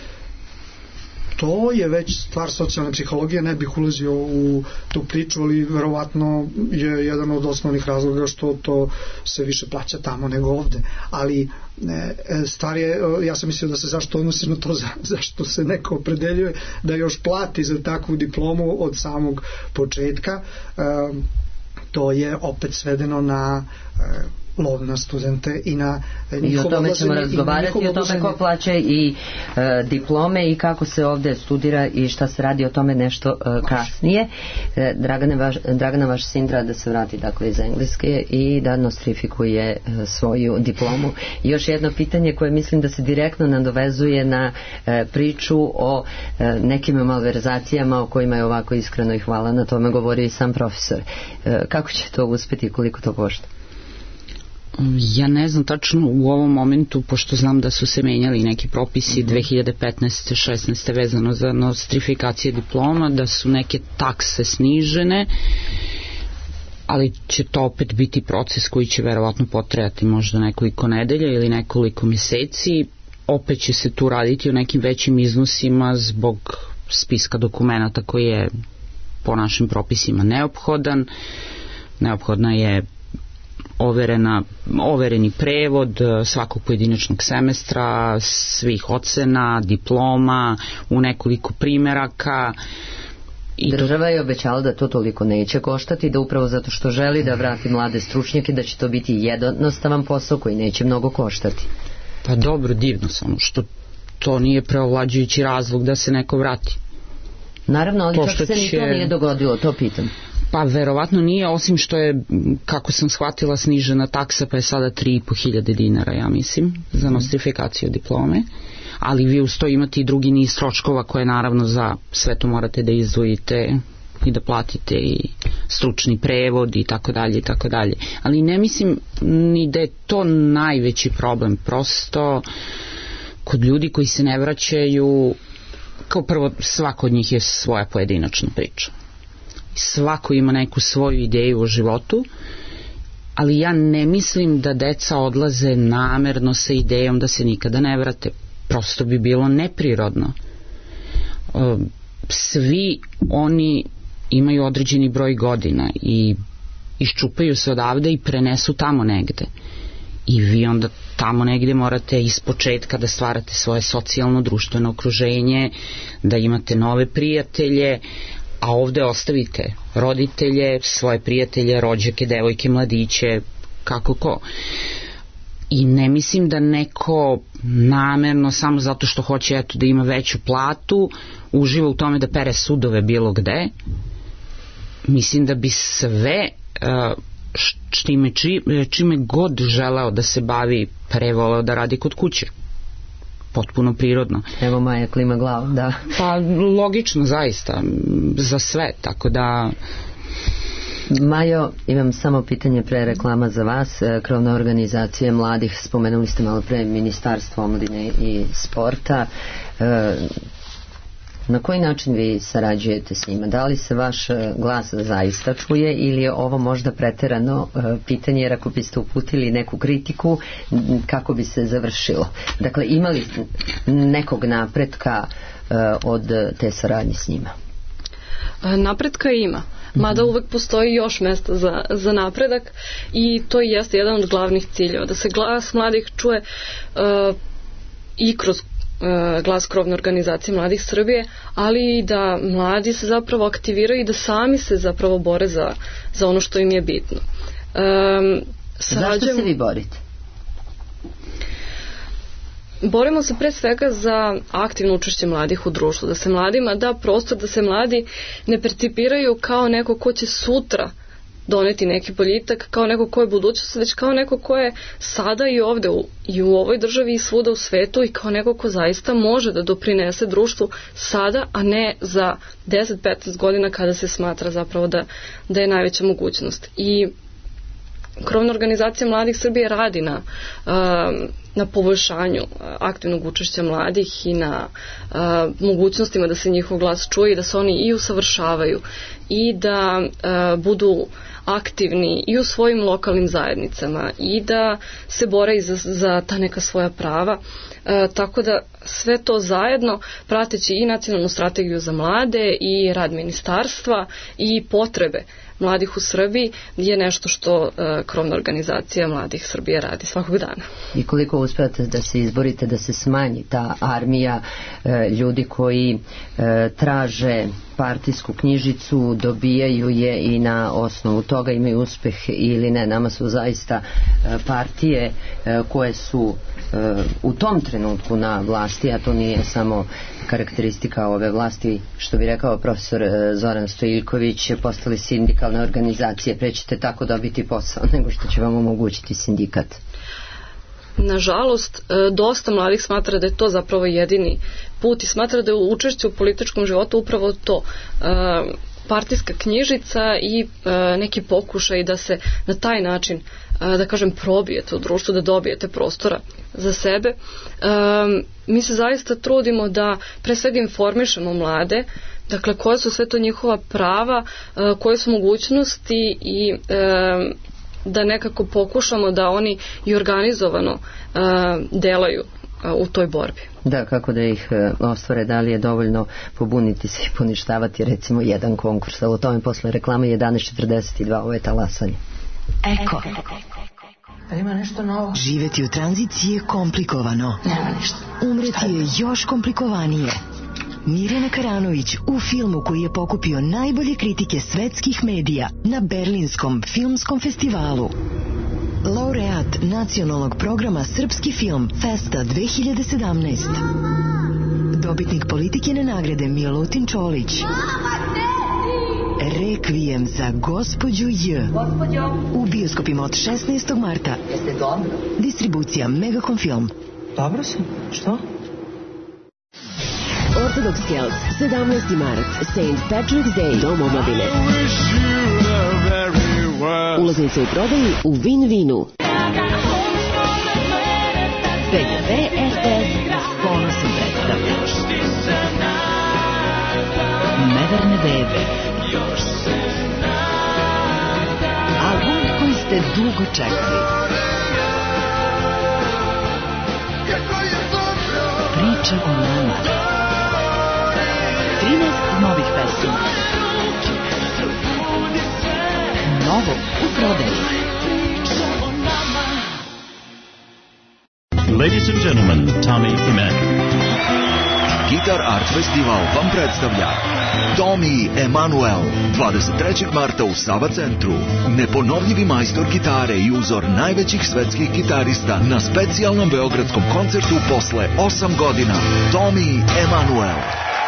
To je već stvar socijalne psihologije, ne bih ulazio u tu priču, ali verovatno je jedan od osnovnih razloga što to se više plaća tamo nego ovde. Ali stvar je, ja sam mislio da se zašto odnosi na to, za, zašto se neko opredeljuje da još plati za takvu diplomu od samog početka. To je opet svedeno na lov na studente i na
i o tome ćemo razgovarati i o tome ko plaća i e, diplome i kako se ovde studira i šta se radi, o tome nešto e, kasnije. E, Dragana, vaš, Dragana vaš Sindra da se vrati dakle iz Engleske i da nostrifikuje e, svoju diplomu. I još jedno pitanje koje mislim da se direktno nadovezuje na e, priču o e, nekim malverzacijama o kojima je ovako iskreno i hvala na tome govorio i sam profesor. E, kako će to uspeti i koliko to košta?
Ja ne znam tačno u ovom momentu, pošto znam da su se menjali neki propisi mm-hmm. dve hiljade petnaeste šesnaeste vezano za nostrifikacije diploma, da su neke takse snižene, ali će to opet biti proces koji će verovatno potrajati možda nekoliko nedelja ili nekoliko meseci. Opet će se tu raditi o nekim većim iznosima zbog spiska dokumenata koji je po našim propisima neophodan. Neophodna je overena, overeni prevod svakog pojedinačnog semestra, svih ocena, diploma, u nekoliko primeraka. I
država je obećala da to toliko neće koštati, da upravo zato što želi da vrati mlade stručnjake, da će to biti jednostavan posao koji neće mnogo koštati.
Pa dobro, divno samo što to nije preovlađujući razlog da se neko vrati.
Naravno, ali kako se ni to nije dogodilo, to pitam.
Pa verovatno nije, osim što je, kako sam shvatila, snižena taksa, pa je sada tri i po hiljade dinara, ja mislim, za nostrifikaciju diplome, ali vi uz to imate i drugi niz troškova koje naravno za sve to morate da izdvojite i da platite i stručni prevod i tako dalje i tako dalje. Ali ne mislim ni da je to najveći problem, prosto kod ljudi koji se ne vraćaju, kao prvo svako od njih je svoja pojedinačna priča. Svako ima neku svoju ideju o životu, ali ja ne mislim da deca odlaze namerno sa idejom da se nikada ne vrate. Prosto bi bilo neprirodno. Svi oni imaju određeni broj godina i iščupaju se odavde i prenesu tamo negde. I vi onda tamo negde morate iz početka da stvarate svoje socijalno društveno okruženje, da imate nove prijatelje, a ovde ostavite roditelje, svoje prijatelje, rođake, devojke, mladiće, kako ko. I ne mislim da neko namerno, samo zato što hoće eto, da ima veću platu, uživa u tome da pere sudove bilo gde. Mislim da bi sve čime, čime god želeo da se bavi, prevoleo da radi kod kuće. potpuno prirodno.
Evo Maja klima glavom, da.
Pa logično zaista, za sve, tako da...
Majo, imam samo pitanje pre reklama za vas. Krovna organizacija mladih, spomenuli ste malo pre Ministarstvo omladine i sporta. Na koji način vi sarađujete s njima? Da li se vaš glas zaista čuje ili je ovo možda preterano pitanje, jer ako biste uputili neku kritiku, kako bi se završilo? Dakle, imali nekog napretka od te saradnje s njima?
Napretka ima, mada uvek postoji još mesta za, za napredak i to jeste jedan od glavnih ciljeva, da se glas mladih čuje uh, i kroz uh, glas krovne organizacije mladih Srbije, ali i da mladi se zapravo aktiviraju i da sami se zapravo bore za, za ono što im je bitno. Um,
sarađujem... Zašto se vi borite?
Borimo se pre svega za aktivno učešće mladih u društvu, da se mladima da prostor, da se mladi ne percipiraju kao neko ko će sutra doneti neki boljitak, kao neko ko je budućnost, već kao neko ko je sada i ovde u, i u ovoj državi i svuda u svetu i kao neko ko zaista može da doprinese društvu sada, a ne za deset do petnaest godina kada se smatra zapravo da, da je najveća mogućnost. I Krovna organizacija mladih Srbije radi na, na poboljšanju aktivnog učešća mladih i na mogućnostima da se njihov glas čuje i da se oni i usavršavaju i da budu aktivni i u svojim lokalnim zajednicama i da se bore i za, za ta neka svoja prava. E, tako da sve to zajedno, prateći i nacionalnu strategiju za mlade i rad ministarstva i potrebe mladih u Srbiji, je nešto što e, Krovna organizacija mladih Srbije radi svakog dana.
I koliko uspijete da se izborite da se smanji ta armija e, ljudi koji e, traže partijsku knjižicu, dobijaju je i na osnovu toga imaju uspeh ili ne? Nama su zaista e, partije e, koje su e, u tom trenutku na vlasti, a to nije samo karakteristika ove vlasti, što bi rekao profesor Zoran Stojiljković, postali sindikalne organizacije, pre ćete tako dobiti posao nego što će vam omogućiti sindikat.
Nažalost, dosta mladih smatra da je to zapravo jedini put i smatra da je učešće u političkom životu upravo to. Partijska knjižica i neki pokušaj da se na taj način, da kažem, probijete u društvu, da dobijete prostora za sebe. Mi se zaista trudimo da pre svega informišemo mlade, dakle koje su sve to njihova prava, koje su mogućnosti i da nekako pokušamo da oni i organizovano delaju u toj borbi.
Da, kako da ih ostvare, da li je dovoljno pobuniti se i poništavati recimo jedan konkurs, ali o tome posle reklame jedanaest četrdeset dva, ovo je Talasanje.
Eko. Ima nešto novo? Živeti u tranziciji je komplikovano. Nema ništa. Umreti je još komplikovanije. Mirjana Karanović u filmu koji je pokupio najbolje kritike svetskih medija na Berlinskom filmskom festivalu. Laureat nacionalnog programa Srpski film Festa dve hiljade sedamnaest. Dobitnik Politikine nagrade Milutin Čolić. Rekvijem za gospođu J. U bioskopima od šesnaestog marta. Jeste dobro? Distribucija Megacom Film.
Dobro sam. Što?
Orthodox Celts, sedamnaesti mart, Saint Patrick's Day, Dom omladine. Ulaznice u prodaju u Win-Winu.
P T V R T S ponosom predstavlja Neverne bebe. Album koji ste dugo čekali. Priča o nama. trinaest novih pesama. Novo u prodaju.
Ladies and gentlemen, Tommy Emanuel.
Guitar Art Festival vam predstavlja Tommy Emanuel dvadeset trećeg marta u Sava centru. Neponovljivi majstor gitare i uzor najvećih svetskih gitarista na specijalnom beogradskom koncertu posle osam godina. Tommy Emanuel.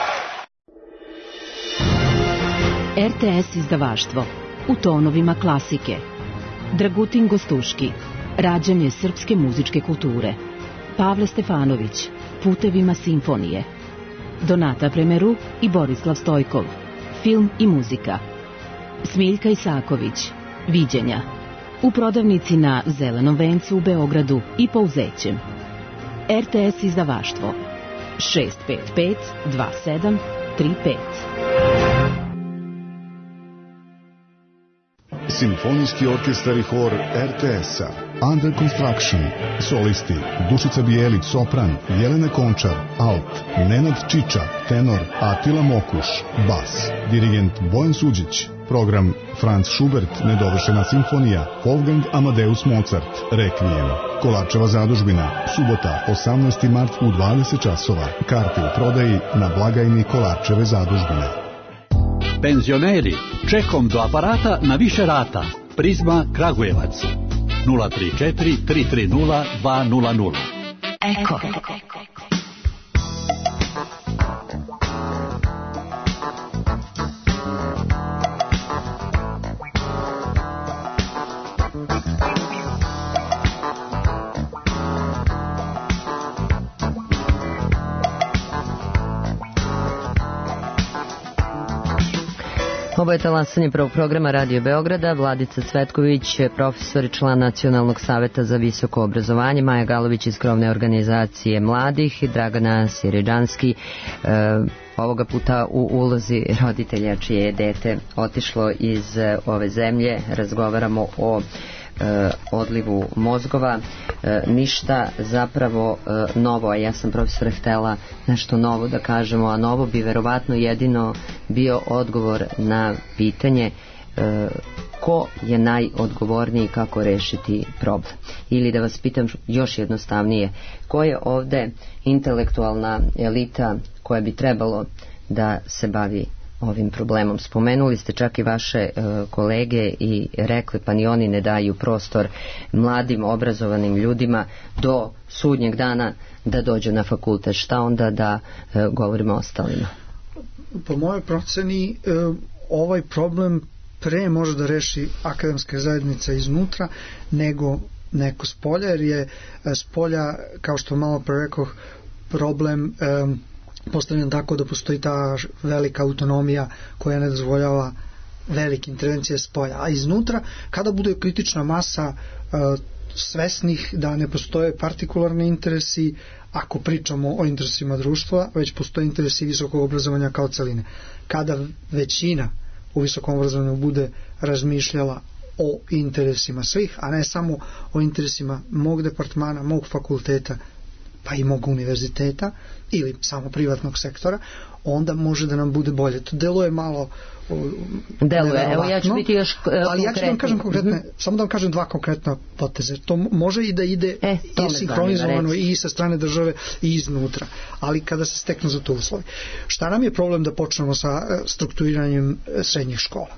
R T S izdavaštvo u tonovima klasike. Dragutin Gostuški, rađanje srpske muzičke kulture. Pavle Stefanović,
Putevima simfonije. Donata Premeru i Borislav Stojkov. Film i muzika. Smiljka Isaković. Viđenja. U prodavnici na Zelenom vencu u Beogradu i Pouzećem. R T S izdavaštvo šest pet pet dva sedam tri pet.
Simfonijski orkestar i hor R T S-a. Under Construction. Solisti Dušica Bijelić, sopran, Jelena Končar, alt, Nenad Čiča, tenor, Atila Mokuš, bas, dirigent Bojan Suđić. Program Franz Schubert, nedovršena simfonija, Wolfgang Amadeus Mozart, Requiem. Kolarčeva zadužbina, subota, osamnaesti mart u dvadeset časova. Karte u prodaji na blagajni Kolarčeve zadužbine.
Penzioneri, čekom do aparata na više rata. Prizma Kragujevac. nula tri četiri tri tri nula dva nula nula.
Eko.
Ovo je talasanje prvog programa Radio Beograda. Vladica Cvetković, profesor i član Nacionalnog saveta za visoko obrazovanje, Maja Galović iz krovne organizacije mladih i Dragana Siridžanski, e, ovoga puta u ulozi roditelja čije je dete otišlo iz ove zemlje. Razgovaramo o e, odlivu mozgova. E, ništa zapravo e, novo, a ja sam profesore htela nešto novo da kažemo, a novo bi verovatno jedino bio odgovor na pitanje e, ko je najodgovorniji kako rešiti problem. Ili da vas pitam još jednostavnije, ko je ovde intelektualna elita koja bi trebalo da se bavi ovim problemom. Spomenuli ste čak i vaše e, kolege i rekli pa ni oni ne daju prostor mladim obrazovanim ljudima do sudnjeg dana da dođu na fakultet. Šta onda da e, govorimo ostalima?
Po mojoj proceni e, ovaj problem pre može da reši akademska zajednica iznutra nego neko spolja, jer je spolja, kao što malo pre rekoh, problem e, postavljen tako da postoji ta velika autonomija koja ne dozvoljava velike intervencije spolja. A iznutra, kada bude kritična masa uh, svesnih da ne postoje partikularni interesi, ako pričamo o interesima društva, već postoje interesi visokog obrazovanja kao celine. Kada većina u visokom obrazovanju bude razmišljala o interesima svih, a ne samo o interesima mog departmana, mog fakulteta, pa i mog univerziteta ili samo privatnog sektora, onda može da nam bude bolje. To deluje malo
deluje, evo ja ću biti još uh,
ali ja ću da vam kažem konkretne, mm-hmm. samo da vam kažem dva konkretna poteze. To može i da ide e, i sinhronizovano i sa strane države i iznutra, ali kada se steknu za to uslovi. Šta nam je problem da počnemo sa strukturiranjem srednjih škola?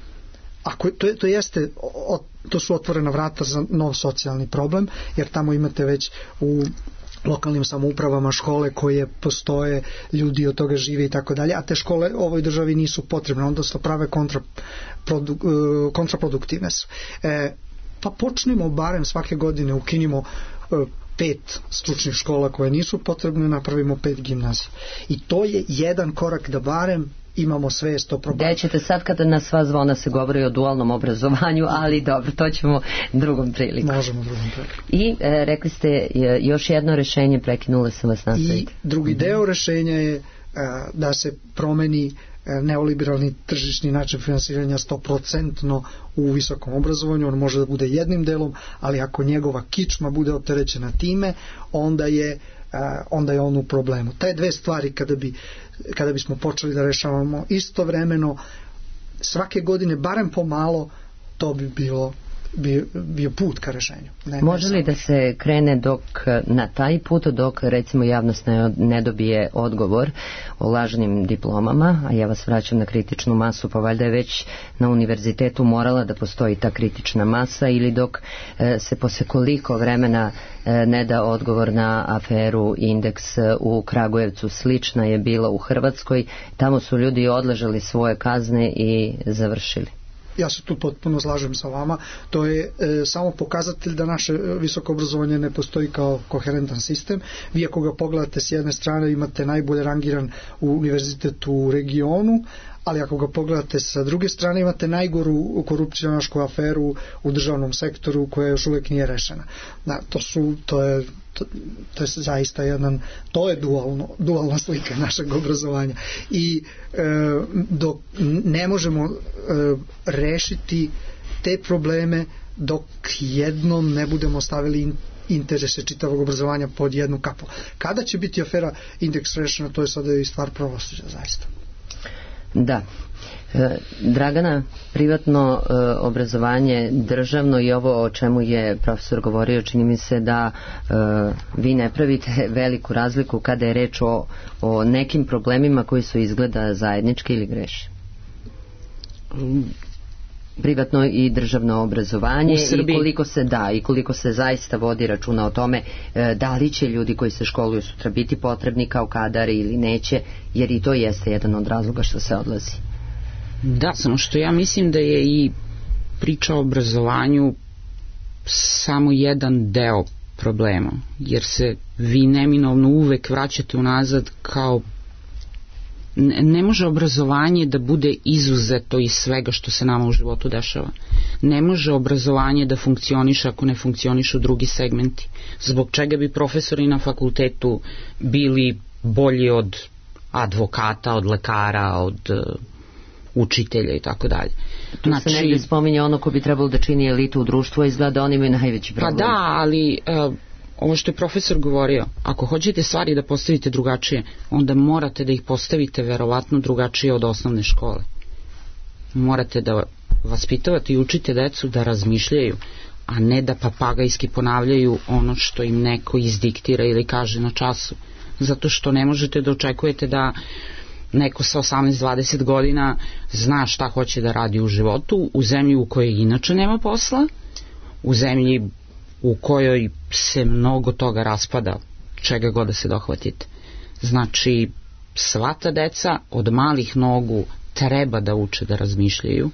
Ako to, to jeste o, to su otvorena vrata za nov socijalni problem, jer tamo imate već u lokalnim samoupravama škole koje postoje, ljudi od toga žive i tako dalje, a te škole ovoj državi nisu potrebne, onda se prave kontraprodu, kontraproduktivne su. E, pa počnemo barem svake godine, ukinimo e, pet stručnih škola koje nisu potrebne, napravimo pet gimnazija. I to je jedan korak da barem imamo svest o problemu.
Gde ćete sad kada na sva zvona se govori o dualnom obrazovanju, ali dobro, to ćemo drugom prilikom.
Možemo drugom prilikom.
I e, rekli ste e, još jedno rešenje, prekinule sam vas nastaviti.
I drugi deo rešenja je e, da se promeni e, neoliberalni tržišni način finansiranja sto posto u visokom obrazovanju. On može da bude jednim delom, ali ako njegova kičma bude opterećena time, onda je Uh, onda je on u problemu. Te dve stvari kada bi kada bismo počeli da rešavamo istovremeno svake godine barem pomalo, to bi bilo bio, bio put ka rešenju. Ne,
Može li da se krene dok na taj put, dok recimo javnost ne, ne dobije odgovor o lažnim diplomama, a ja vas vraćam na kritičnu masu, pa valjda je već na univerzitetu morala da postoji ta kritična masa, ili dok e, se posle koliko vremena e, ne da odgovor na aferu Indeks u Kragujevcu, slična je bila u Hrvatskoj, tamo su ljudi odležali svoje kazne i završili.
ja se tu potpuno slažem sa vama, to je e, samo pokazatelj da naše visoko obrazovanje ne postoji kao koherentan sistem. Vi ako ga pogledate s jedne strane imate najbolje rangiran univerzitet u regionu, ali ako ga pogledate sa druge strane imate najgoru korupcionašku aferu u državnom sektoru koja još uvek nije rešena. Da, to su, to je To, to je zaista jedan, to je dualno, dualna slika našeg obrazovanja i e, dok ne možemo e, rešiti te probleme dok jednom ne budemo stavili in, interese čitavog obrazovanja pod jednu kapu. Kada će biti afera Indeks rešena, to je sada i stvar pravosuđa zaista.
Da. E, Dragana, privatno e, obrazovanje, državno i ovo o čemu je profesor govorio, čini mi se da e, vi ne pravite veliku razliku kada je reč o, o nekim problemima koji su izgleda zajednički ili greše. Privatno i državno obrazovanje i koliko se da i koliko se zaista vodi računa o tome e, da li će ljudi koji se školuju sutra biti potrebni kao kadari ili neće, jer i to jeste jedan od razloga što se odlazi.
Da, samo što ja mislim da je i priča o obrazovanju samo jedan deo problema, jer se vi neminovno uvek vraćate unazad kao ne može obrazovanje da bude izuzeto iz svega što se nama u životu dešava. Ne može obrazovanje da funkcioniše ako ne funkcionišu drugi segmenti. Zbog čega bi profesori na fakultetu bili bolji od advokata, od lekara, od uh, učitelja i tako dalje.
Tu znači, se negdje spominje ono ko bi trebalo da čini elitu u društvu, izgleda oni imaju najveći problem.
Pa da, ali uh, ovo što je profesor govorio, ako hoćete stvari da postavite drugačije, onda morate da ih postavite verovatno drugačije od osnovne škole. Morate da vaspitavate i učite decu da razmišljaju, a ne da papagajski ponavljaju ono što im neko izdiktira ili kaže na času. Zato što ne možete da očekujete da neko sa osamnaest dvadeset godina zna šta hoće da radi u životu, u zemlji u kojoj inače nema posla, u zemlji u kojoj se mnogo toga raspada, čega god da se dohvatite. Znači, sva ta deca od malih nogu treba da uče da razmišljaju.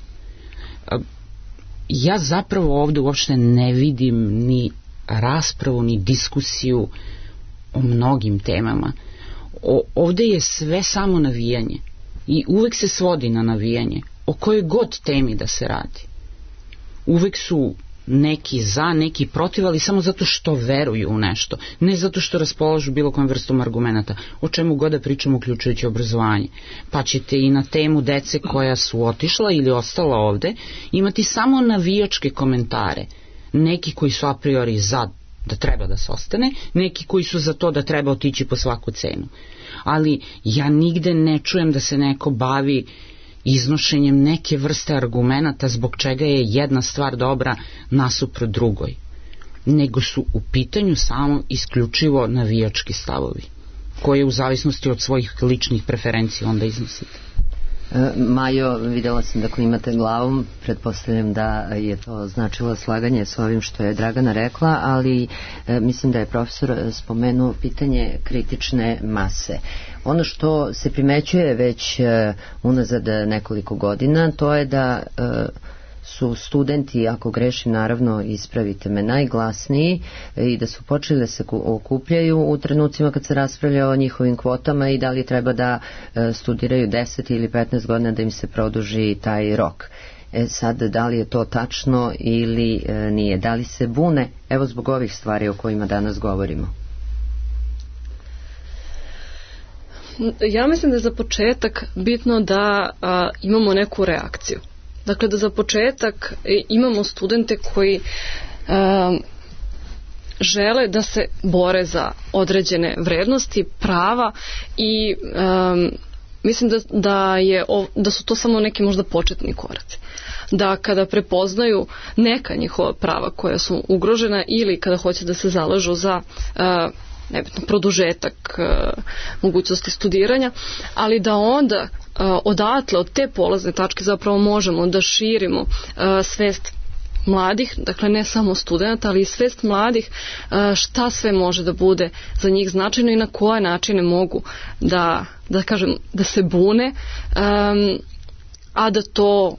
Ja zapravo ovde uopšte ne vidim ni raspravu, ni diskusiju o mnogim temama. O, ovde je sve samo navijanje i uvek se svodi na navijanje, o kojoj god temi da se radi. Uvek su neki za, neki protiv, ali samo zato što veruju u nešto, ne zato što raspolažu bilo kojom vrstom argumenta, o čemu god da pričamo uključujući obrazovanje. Pa ćete i na temu dece koja su otišla ili ostala ovde imati samo navijačke komentare, neki koji su a priori za da treba da se ostane, neki koji su za to da treba otići po svaku cenu. Ali ja nigde ne čujem da se neko bavi iznošenjem neke vrste argumenata zbog čega je jedna stvar dobra nasuprot drugoj, nego su u pitanju samo isključivo navijački stavovi, koje u zavisnosti od svojih ličnih preferencija onda iznosite.
Majo, videla sam da klimate glavom, pretpostavljam da je to značilo slaganje s ovim što je Dragana rekla, ali e, mislim da je profesor spomenuo pitanje kritične mase. Ono što se primećuje već e, unazad nekoliko godina, to je da e, su studenti, ako grešim naravno ispravite me, najglasniji i da su počeli da se okupljaju u trenucima kad se raspravlja o njihovim kvotama i da li treba da studiraju deset ili petnaest godina da im se produži taj rok. E sad, da li je to tačno ili e, nije? Da li se bune, evo zbog ovih stvari o kojima danas govorimo?
Ja mislim da je za početak bitno da a, imamo neku reakciju. Dakle, da za početak imamo studente koji um, žele da se bore za određene vrednosti, prava i um, mislim da, da, je, da su to samo neki možda početni koraci. Da kada prepoznaju neka njihova prava koja su ugrožena ili kada hoće da se zalažu za uh, nebitno produžetak uh, mogućnosti studiranja, ali da onda uh, odatle, od te polazne tačke zapravo možemo da širimo uh, svest mladih, dakle ne samo studenta, ali i svest mladih uh, šta sve može da bude za njih značajno i na koje načine mogu da, da kažem, da se bune, um, a da to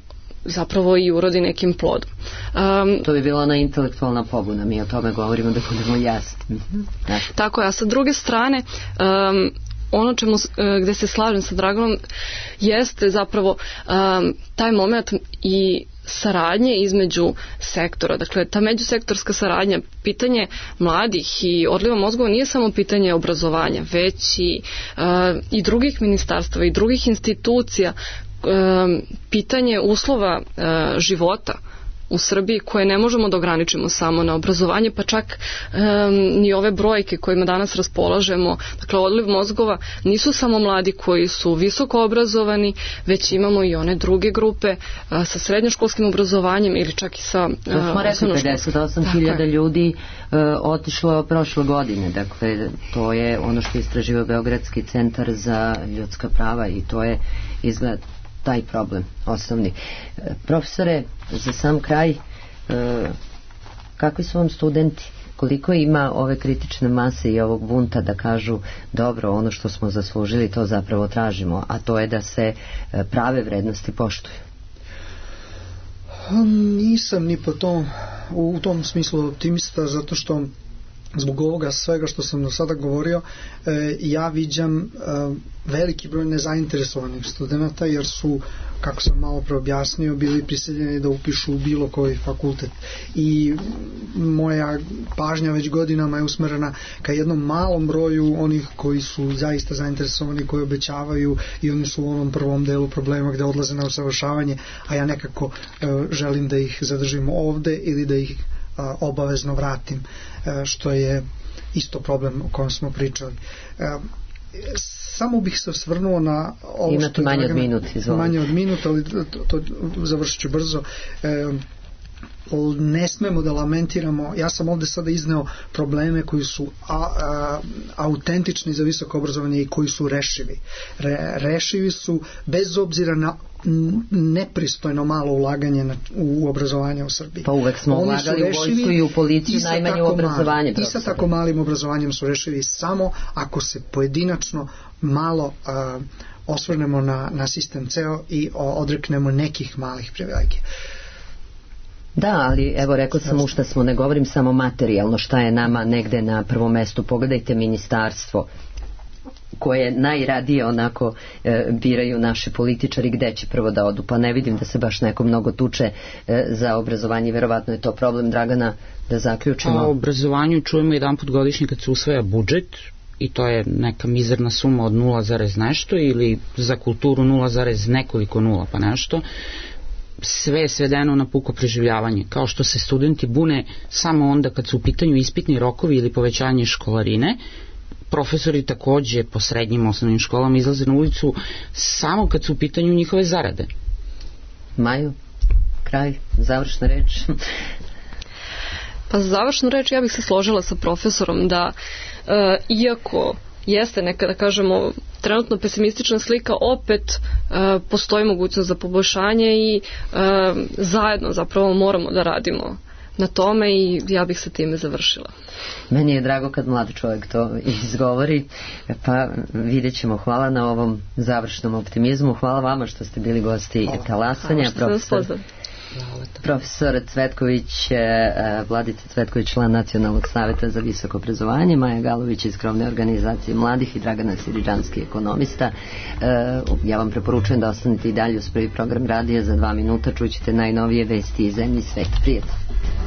zapravo i urodi nekim plodom. Um,
to bi bila ona intelektualna pobuna, mi o tome govorimo da budemo jasni.
Tako je, a sa druge strane um, ono čemu, gde se slažem sa Draganom jeste zapravo um, taj moment i saradnje između sektora. Dakle, ta međusektorska saradnja, pitanje mladih i odliva mozgova nije samo pitanje obrazovanja, već i, uh, i drugih ministarstava i drugih institucija, um, pitanje uslova uh, života u Srbiji koje ne možemo da ograničimo samo na obrazovanje, pa čak um, ni ove brojke kojima danas raspolažemo. Dakle, odliv mozgova nisu samo mladi koji su visoko obrazovani, već imamo i one druge grupe a, sa srednjoškolskim obrazovanjem ili čak i sa
to smo rekli, pedeset osam hiljada ljudi uh, otišlo prošle godine. Dakle, to je ono što je istraživao Beogradski centar za ljudska prava i to je izgled taj problem osnovni. Profesore, za sam kraj, e, kakvi su vam studenti? Koliko ima ove kritične mase i ovog bunta da kažu dobro, ono što smo zaslužili to zapravo tražimo, a to je da se prave vrednosti poštuju?
Nisam ni po tom, u tom smislu optimista, zato što zbog ovoga svega što sam do sada govorio, e, ja viđam e, veliki broj nezainteresovanih studenta, jer su, kako sam malo pre objasnio, bili prisiljeni da upišu u bilo koji fakultet. I moja pažnja već godinama je usmerena ka jednom malom broju onih koji su zaista zainteresovani, koji obećavaju i oni su u onom prvom delu problema gde odlaze na usavršavanje, a ja nekako e, želim da ih zadržim ovde ili da ih a, obavezno vratim, a, što je isto problem o kojem smo pričali. A, samo bih se osvrnuo na ovo.
Imate
što je
manje
Dragana,
od minut, izvolite.
Manje od minut, ali to, to završit ću brzo. E, ne smemo da lamentiramo, ja sam ovde sada izneo probleme koji su a, a, autentični za visoko obrazovanje i koji su rešivi. Re, rešivi su bez obzira na nepristojno malo ulaganje na, u obrazovanje u Srbiji.
Pa uvek smo
Oni
ulagali u vojsku i u policiju, najmanje u obrazovanje.
I sa tako malim obrazovanjem su rešivi samo ako se pojedinačno malo a, osvrnemo na, na sistem ceo i odreknemo nekih malih privilegija.
Da, ali evo rekao sam u šta smo, ne govorim samo materijalno, šta je nama negde na prvom mestu. Pogledajte ministarstvo koje najradije onako e, biraju naši političari gde će prvo da odu, pa ne vidim da se baš neko mnogo tuče e, za obrazovanje, verovatno je to problem. Dragana, da zaključimo.
O obrazovanju čujemo jedan put godišnje kad se usvaja budžet i to je neka mizerna suma od nula zarez nešto ili za kulturu nula zarez nekoliko nula pa nešto. Sve je svedeno na puko preživljavanje, kao što se studenti bune samo onda kad su u pitanju ispitni rokovi ili povećanje školarine. Profesori takođe po srednjim osnovnim školama izlaze na ulicu samo kad su u pitanju njihove zarade.
Maju, kraj, završna reč.
Pa za završnu reč ja bih se složila sa profesorom da e, iako jeste neka, da kažemo, trenutno pesimistična slika, opet e, postoji mogućnost za poboljšanje i e, zajedno zapravo moramo da radimo na tome i ja bih sa time završila.
Meni je drago kad mlad čovjek to izgovori, pa vidjet ćemo. Hvala na ovom završnom optimizmu, hvala vama što ste bili gosti talasanja. Profesor, profesor Cvetković, Vladica Cvetković, član Nacionalnog saveta za visoko obrazovanje, Maja Galović iz krovne organizacije mladih i Dragana Siriđanski, ekonomista. Ja vam preporučujem da ostanete i dalje uz prvi program radija. Za dva minuta čućete najnovije vesti iz zemlje i sveta. Prijatno.